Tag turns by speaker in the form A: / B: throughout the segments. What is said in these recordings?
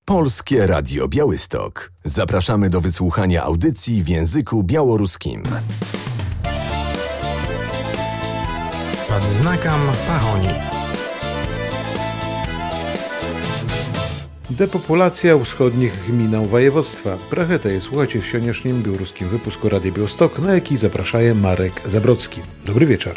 A: Polskie Radio Białystok. Zapraszamy do wysłuchania audycji w języku białoruskim.
B: Pod znakом Paroni.
C: Depopulacja wschodnich gmin województwa. Pracheta słuchacie w sioniecznym białoruskim wypusku Radia Białystok, na jaki zaprasza Marek Zabrocki. Dobry wieczór.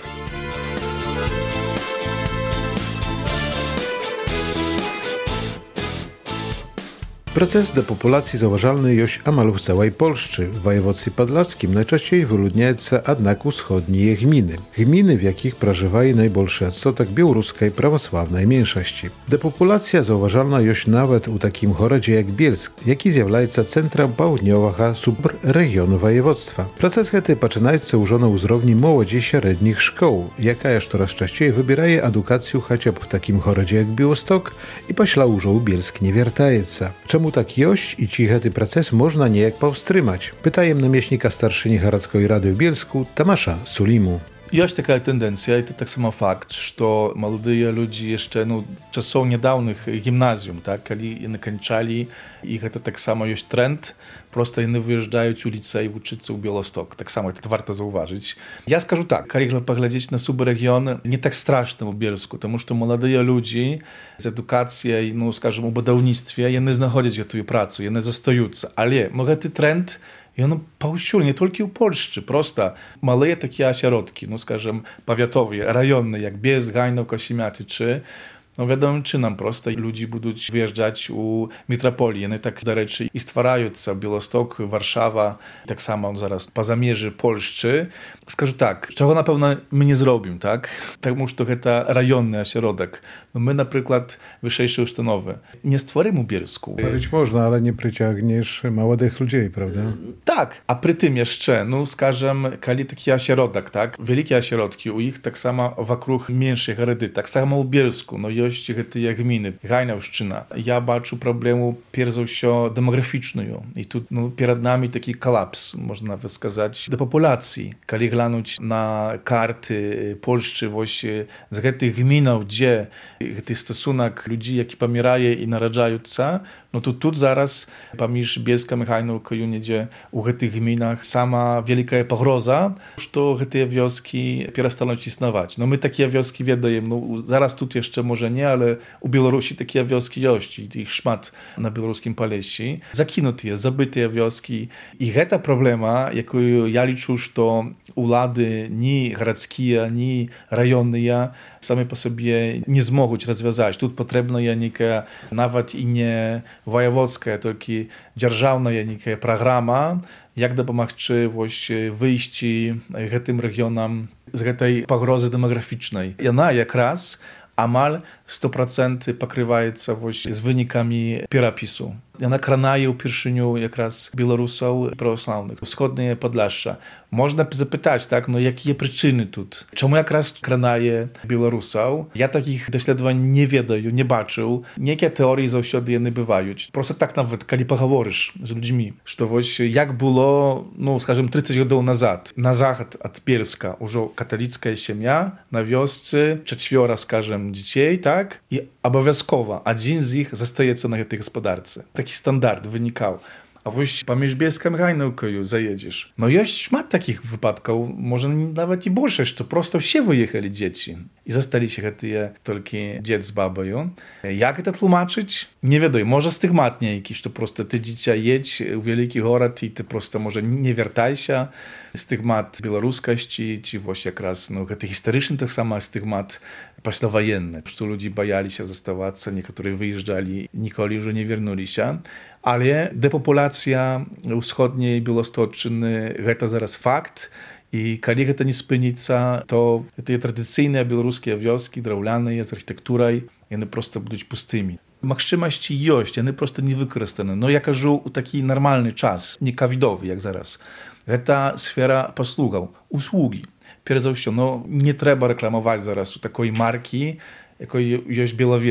C: Proces depopulacji zauważalny już amal w całej Polsce. W województwie podlaskim najczęściej wyludniają jednak wschodnie gminy. Gminy, w jakich przeżywają największy odsetek białoruskiej prawosławnej mniejszości. Depopulacja zauważalna już nawet u takim chorodzie jak Bielsk, jaki zjawiają centrum południowego subregionu województwa. Proces ten zaczynaється już na uzrowni młodzi średnich szkół, jaka już coraz częściej wybieraje edukację chociaż w takim chorodzie jak Białystok i pośla już u Bielsk nie wiertajeca. Czemu tak jest i czy ten proces można niejak powstrzymać? Pytajem namiestnika starszyni Harackiej Rady w Bielsku, Tamasza Sulimu.
D: Jest taka tendencja i to tak samo fakt, że młodzi ludzie jeszcze czasów niedawnych gimnazjum, tak, kiedy oni kończyli i to tak samo jest trend, prosto oni wyjeżdżają u licei uczyć się w Białystok. Tak samo to warto zauważyć. Ja skażę tak, kiedy poglądać na subregion, nie tak straszny w Bielsku, потому что młodzi ludzie z edukacją, скажем, u budownictwie, oni znajdują tu pracę, oni zostają, ale może ten trend i ono powsюду, nie tylko w Polsce, prosto małe takie ośrodki, скажем, powiatowe, rejonne, jak Bielsk, Gajnów, Kosimiaty, wiadomo, czy nam prosto ludzie będą wyjeżdżać u metropolii. One tak, do rzeczy, i stwarają Białystok, Warszawa, tak samo zaraz po zamierze Polsce. Skażę tak, czego na pewno my nie zrobimy, tak? Tak, że to rejonny ośrodek. My na przykład wyższe ustanowy nie stworzymy w Bielsku.
C: Stworzyć można, ale nie przyciągniesz młodych ludzi, prawda?
D: Tak, a przy tym jeszcze, скажем, kiedy taki ośrodek, tak? Wielkie ośrodki, u ich tak samo wokół mniejszych rady, tak samo w Bielsku, jest te gminy, Gajnowszczyna. Ja baczę problemu pierwszą się demograficzną i tu przed nami taki kolaps, można nawet сказać, depopulacji. Kiedy glądać na karty Polski właśnie z tych gminów, gdzie ten stosunek ludzi, jaki pomieraje i narodzają się, to tu zaraz pomiędzy Bielskiem i Gajnówką, gdzie u tych gminach sama wielka pogroza, że te wioski przestaną istnieć. My takie wioski wiedajemy, zaraz tu jeszcze może nie, ale u Białorusi takie wioski jest i ich szmat na białoruskim Polesie. Zakinute, zabyte wioski. I to problema, jaką ja liczę, że władze ni garadzkie, ni rejonne same po sobie nie zmogą rozwiązać. Tu potrzebna jest nawet i nie wojewódzka, tylko dzierżawna jest programa, jak dopomagać właśnie wyjść tym regionom z tej pogrozy demograficznej. I ona jak raz amal 100% pokrywaється właśnie z wynikami pirapisu. Ona kranaje pierwszynią jak raz Białorusów prawosławnych, wschodnie Podlasia. Można zapytać, tak, jakie przyczyny tu? Czemu jak raz kranaje Białorusów? Ja takich doświadczeń nie wiedаю, nie baczył. Niekie teorie zawsze one bywają. Prosto tak nawet, kiedy pogovorisz z ludźmi, że właśnie jak było, скажем, 30 lat nazad, na zachód od Bielska, już katolicka ziemia, na wiosce, 4, скажем, dzieci, tak? I obowiązkowo, jeden z nich zostaje na tej gospodarce. Taki standard wynikał. A właśnie pomiędzy Bielskiem i Gajnówką zajedziesz. Jest szmat takich wypadków, może nawet i больше, że prosto się wyjechali dzieci i zostali się tylko dzieci z babą. Jak to tłumaczyć? Nie wiadomo, może stygmat niejaki, że prosto ty dziecię jedź w wielki город i ty prosto może nie wiertaj się. Stygmat białoruskości, czy właśnie jak raz, to historyczny tak samo stygmat poślwojenny, że ludzie bali się zostawać, niektórzy wyjeżdżali, nikogo już nie wernuli się. Ale depopulacja wschodniej Białostoczyny to zaraz fakt i kiedy to nie spynica, to te tradycyjne białoruskie wioski, drewniane z architekturą, one prosto będą pustymi. Możliwości jest, one prosto nie wykorzystane. Ja кажу, taki normalny czas, nie covidowy jak zaraz. To sfera posługów, usługi. Pierwsze, nie trzeba reklamować zaraz takiej marki, jaką jest Białowieża.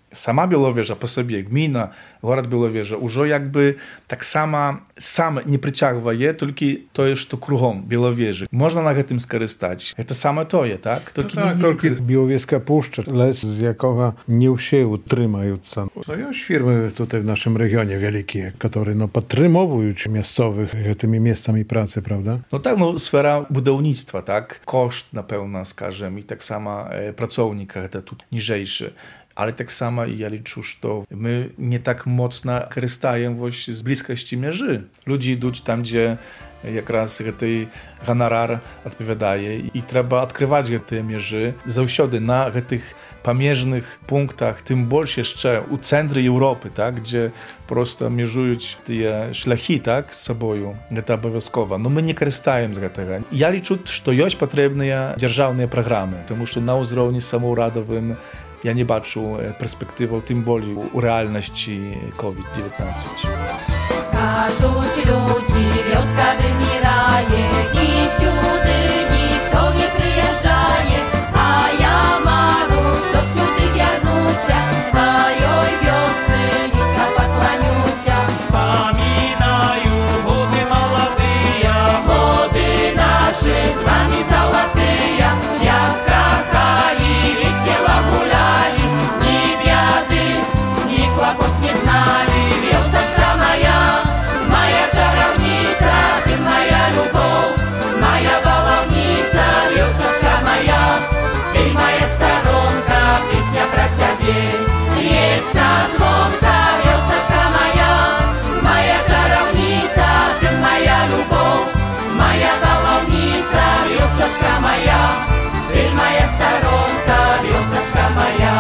D: Sama Białowieża po sobie, gmina, город Białowieża, już jakby tak sam nie przyciąga je, tylko to jest to kruгом Białowieży. Można na tym skorzystać. To samo to jest, tak?
C: Tylko Białowieska Puszcza, les, z jakoga nie się utrzymająca. No już firmy tutaj w naszym regionie wielkie, które podtrzymują miejscowych tymi miejscami pracy, prawda?
D: No tak, sfera budownictwa, tak? Koszt na pewno, skażem, i tak samo pracownika, to tu niżejszy. Ale tak samo ja liczę, że my nie tak mocno korzystajemy z bliskości mierzy. Ludzie idą tam, gdzie якраз гэты ганарар адпавядае, і трэба адкрываць гэтыя мяжы заўсёды на гэтых памежных пунктах, тым больш яшчэ у цэнтры Еўропы, так, дзе просто межуюць тыя шляхі, так, з сабою. Гэта абавязкова. Но мы не карыстаем з гэтага. Я лічу, што ёсць патрэбныя дзяржаўныя праграмы, таму што на ўзроўні самаўрадавым ja nie bачу перспективу, тим более у реальності COVID-19.
E: Кажуть люди, вёска вымирае, и сюды никто не приезжает, а я мару, что сюды вернуся, своей вёсцы низко поклонюся.
F: Вспоминаю годы молодые,
E: годы наши с вами золотые, як кахали, весело гуляли, ни беды, ни клопот не знали. Вёсочка моя, моя чаровница, ты моя любовь, моя баловница. Вёсочка моя, ты моя сторонка, песня про тебя льется звонко. Вёсочка моя, моя чаровница, ты моя любовь, моя баловница. Вёсочка моя, ты моя сторонка, вёсочка моя.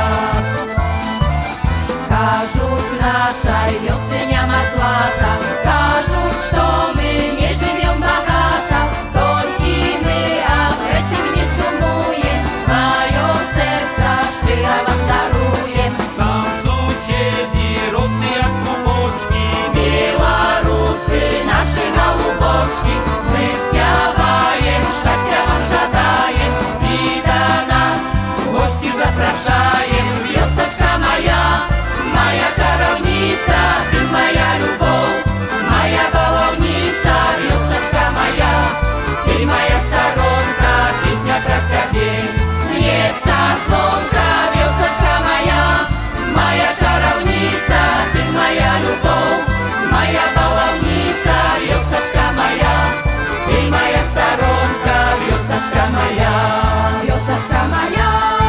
E: Кажуть, в нашей вёсце няма злата, кажуть, что мы не живем богато, только мы об этом не сумуем, свое сердце щиро вам даруем.
F: там сусіди, родні як клубочки,
E: Белорусы, наши голубочки, мы спеваем, счастья вам жадаем, и до нас в гости запрошаем. Вёсочка моя, моя чаровница, ты моя любовь, моя баловница. Вёсочка моя, ты моя сторонка, песня про тебя льется звонко. Вёсочка моя, моя чаровница, ты моя любовь, моя баловница. Вёсочка моя, ты моя сторонка, вёсочка моя, вёсочка моя.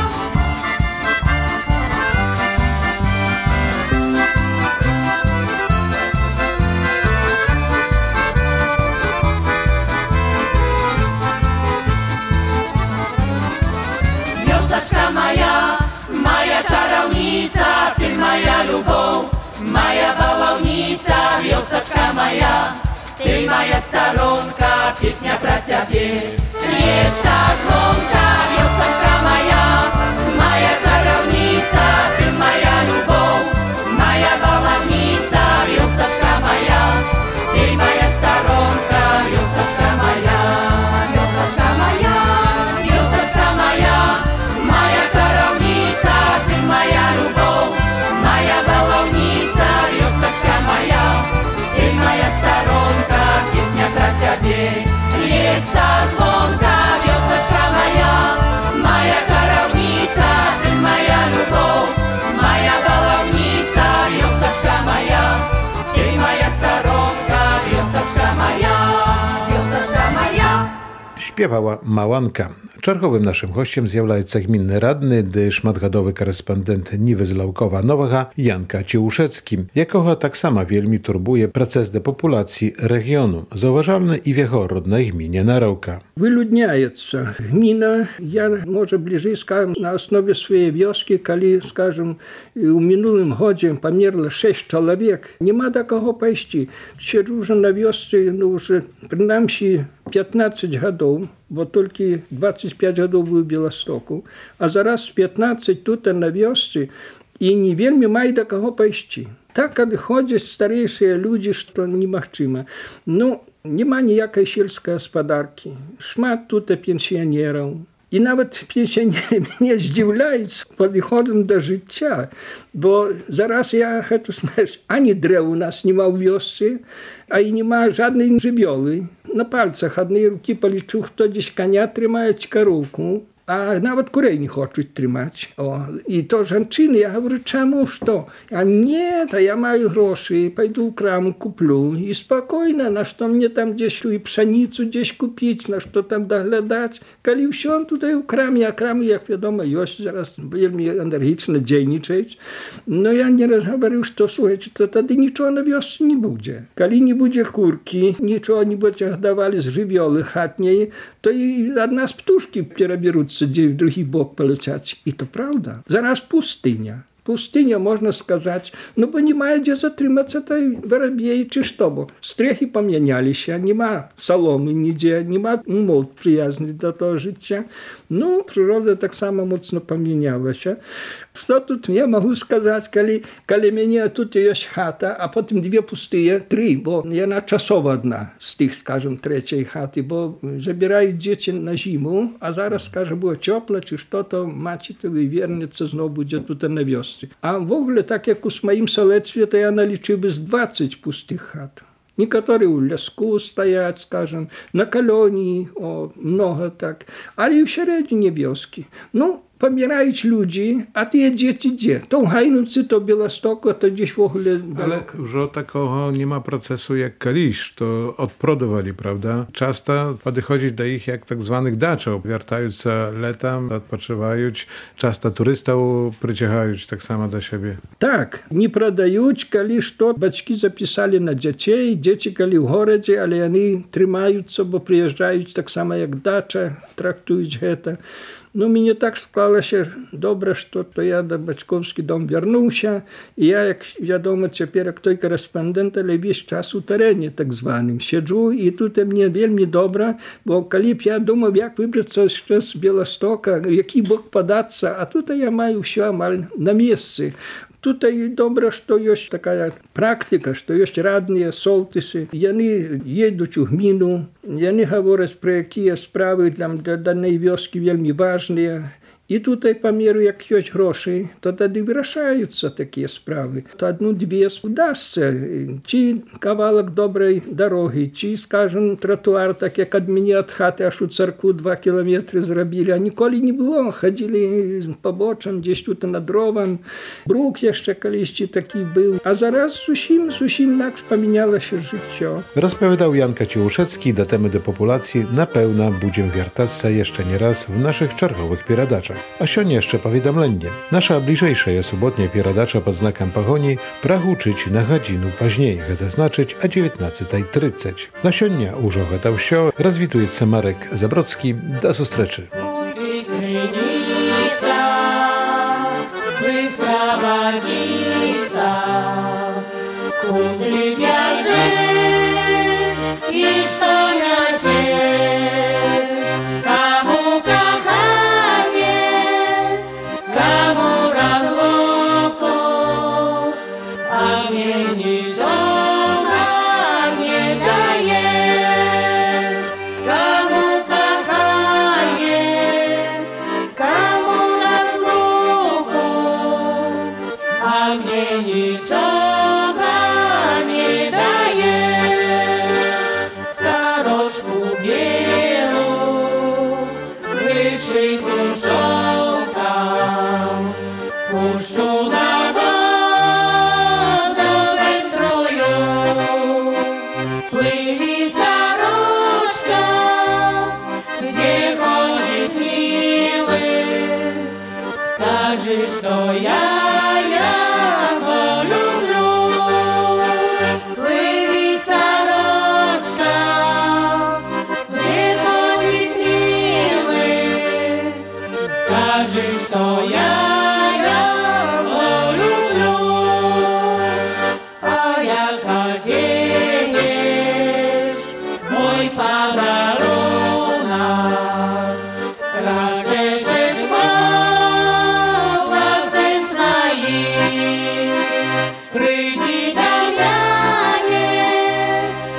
E: Вёсочка моя, моя чаровница, ты моя любовь, моя баловница. Вёсочка моя, ты моя сторонка, песня про тебя льется звонко. Вёсочка моя, моя чаровница, ты моя любовь, моя баловница. Вёсочка моя, ты моя сторонка, вёсочка моя, вёсочка моя, вёсочка моя, моя чаровница, ты моя любовь, моя баловница. Вёсочка моя, ты моя сторонка, песня про тебя льется звонко. Вёсочка моя, моя чаровница, ты моя любовь, моя баловница. Вёсочка моя, ты моя сторонка, вёсочка моя, вёсочка моя.
C: Śpiewała Małanka. Czarchowym naszym gościem zjawляється gminny radny, dy szmatgadowy korespondent Niwy z Laukowa Nowego Janka Ciłuszecki, jakogo tak sama wielmi turbuje proces depopulacji regionu, zauważalny i w jego rodnej gminie Narołka.
G: Wyludniaється gmina, ja może bliżej skажем, na osnowie swojej wioski, kiedy, скажем, u minulym godzie pomierło 6 człowiek, nie ma do kogo pójść. Siedzę już na wiosce, no już przynajmniej 15 lat, bo tylko 25 lat był w Białymstoku, a zaraz 15 tutaj na wiosce i nie wielmi mają do kogo pójść. Tak, kiedy chodzą starsze ludzie, to niemożliwe. No, nie ma nijakiej sielskiej gospodarki. Szmat tutaj pensjonerów. І навіть пенсіонери мене здивляють підходом до життя. Бо зараз я хочу, знаєш, ані древ у нас нема в вёсці, а і нема жодної живьоли. На пальцях однієї руки полічу, хто десь коня тримає чи коровку. А навіть курей не хочуть тримати. І то жінки, я говорю, чому, що? А ні, та я маю гроші, пойду в крам, куплю. І спокійно, на що мені там десь і пшеницю десь купити, на що там доглядати. Коли все туди в крамі, а крами, як відомо, є зараз вельми енергічно дійничають. Но я не раз говорив, що, слухайте, то тоді нічого на вёсці не буде. Коли не буде курки, нічого не буде давали з живьоли хатньої, то і одна з птушки переберуться, де в другий бок полетять. І то правда. Зараз пустиня. Пустиня, можна сказати, ну, бо немає де затриматися той воробей чи що, бо стрехи помінялися, нема соломи ніде, нема умов приязних до того життя. Ну, природа так само моцно помінялася. Що тут я можу сказати, коли мені тут є хата, а потім дві пусті, три, бо я часова одна з тих, скажімо, третьої хати, бо забирають діти на зиму, а зараз, скажімо, буде тепло, чи що, то мачите, вивернеться, знову буде тут на вёсці. А в ogóle, так як у моїм селецтві, то я налічив без 20 пустих хат. Некоторые у ляску стоять, скажем, на колонии, много так. Але і всередині вёски. Ну, помирають люди, а ті діти де? То в Гайнуці, то в Білостоку, то gdzieś w ogóle...
C: Ale już takiego nie ma procesu jak kiedyś, to odprodowali, prawda? Często podchodzić do ich jak tak zwanych daczów, wracając letem, odpoczywają, często turystów przyciągają tak samo do siebie.
G: Tak, nie prodają, kiedy to baczki zapisali na dzieci, dzieci kiedy w gorodzie, ale oni trzymają się, bo przyjeżdżają tak samo jak dacze, traktują to. Ну, мені так склалося добре, що то я до батьківський дом вернувся, і я, як відомо, тепер як той кореспондент, але весь час у терені, так званим, сиджу, і тут мені вельми добре, бо коли б я думав, як вибратися ще з Білостока, в який бок податися, а тут я маю все амаль на місці. Тут і добре, що є така практика, що є радні солтиси. Вони їдуть у гміну, вони говорять про які справи для даної вёски вельми важні. І тут, по міру, як є гроші, то тоді вирішаються такі справи. То одну-дві вдасться, чи кавалок доброї дороги, чи, скажімо, тротуар, так як від мене від хати аж у церкву 2 кілометри зробили. А ніколи не було, ходили по бочам, десь тут на дровам. Брук ще колись такий був. А зараз зовсім інакше помінялося життя.
C: Rozpowiadał Jan Kaciuszewski, do temy depopulacji na pełna będziemy wiertać jeszcze nie raz w naszych czerwowych pieradaczach. A sionie jeszcze powiadomlenie. Nasza bliżejsza je sobotnie pieradacza pod znakiem Pachoni prachuczyć na godzinu później, to znaczyć o 19:30. Na sionie użochę to wsio, rozwituje się Marek Zabrocki, do zustreczy.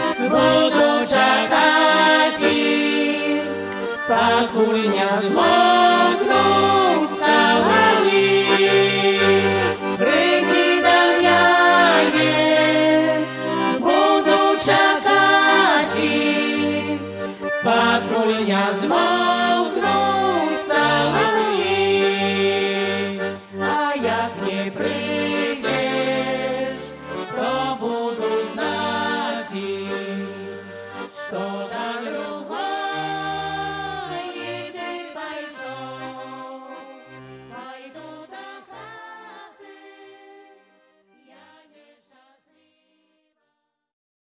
E: Kurnia z to da